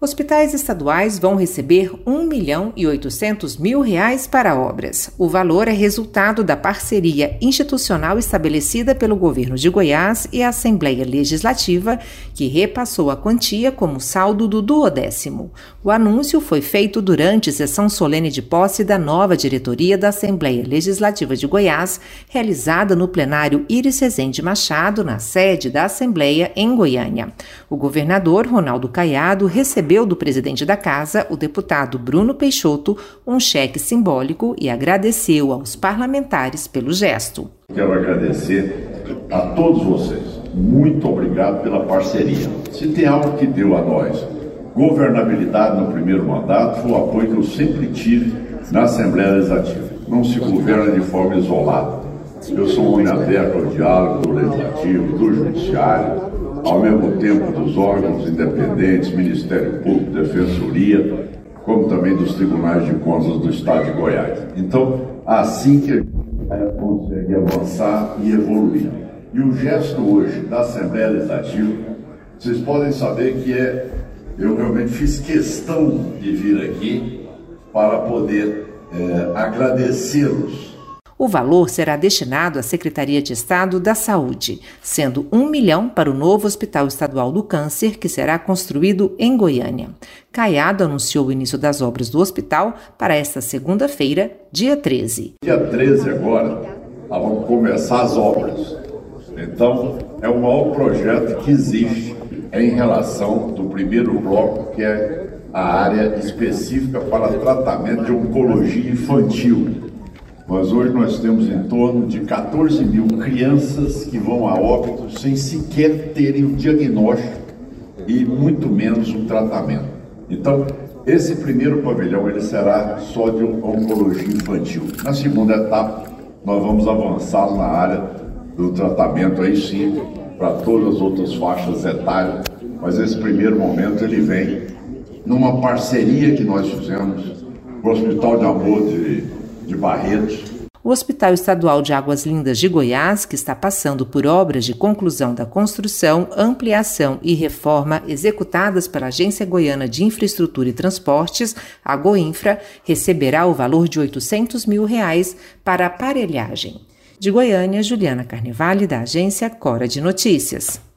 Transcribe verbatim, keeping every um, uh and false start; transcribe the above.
Hospitais estaduais vão receber um milhão e oitocentos mil reais para obras. O valor é resultado da parceria institucional estabelecida pelo governo de Goiás e a Assembleia Legislativa, que repassou a quantia como saldo do duodécimo. O anúncio foi feito durante sessão solene de posse da nova diretoria da Assembleia Legislativa de Goiás, realizada no plenário Iris Rezende Machado, na sede da Assembleia, em Goiânia. O governador Ronaldo Caiado recebeu do presidente da Casa, o deputado Bruno Peixoto, um cheque simbólico e agradeceu aos parlamentares pelo gesto. Quero agradecer a todos vocês. Muito obrigado pela parceria. Se tem algo que deu a nós governabilidade no primeiro mandato, foi o apoio que eu sempre tive na Assembleia Legislativa. Não se governa de forma isolada. Eu sou um homem aberto ao diálogo do Legislativo, do Judiciário, ao mesmo tempo dos órgãos independentes, Ministério Público, Defensoria, como também dos Tribunais de Contas do Estado de Goiás. Então, assim que a gente consegue avançar e evoluir. E o gesto hoje da Assembleia Legislativa, vocês podem saber que é, eu realmente fiz questão de vir aqui para poder é, agradecê-los. O valor será destinado à Secretaria de Estado da Saúde, sendo um milhão para o novo Hospital Estadual do Câncer, que será construído em Goiânia. Caiado anunciou o início das obras do hospital para esta segunda-feira, dia treze. Dia treze agora, nós vamos começar as obras. Então, é o maior projeto que existe em relação do primeiro bloco, que é a área específica para tratamento de oncologia infantil. Mas hoje nós temos em torno de quatorze mil crianças que vão a óbito sem sequer terem o diagnóstico e muito menos o tratamento. Então, esse primeiro pavilhão ele será só de oncologia infantil. Na segunda etapa, nós vamos avançar na área do tratamento, aí sim, para todas as outras faixas etárias. Mas esse primeiro momento ele vem numa parceria que nós fizemos com o Hospital de Amor de de Barretos. O Hospital Estadual de Águas Lindas de Goiás, que está passando por obras de conclusão da construção, ampliação e reforma executadas pela Agência Goiana de Infraestrutura e Transportes, a Goinfra, receberá o valor de oitocentos mil reais para aparelhagem. De Goiânia, Juliana Carnevale, da agência Cora de Notícias.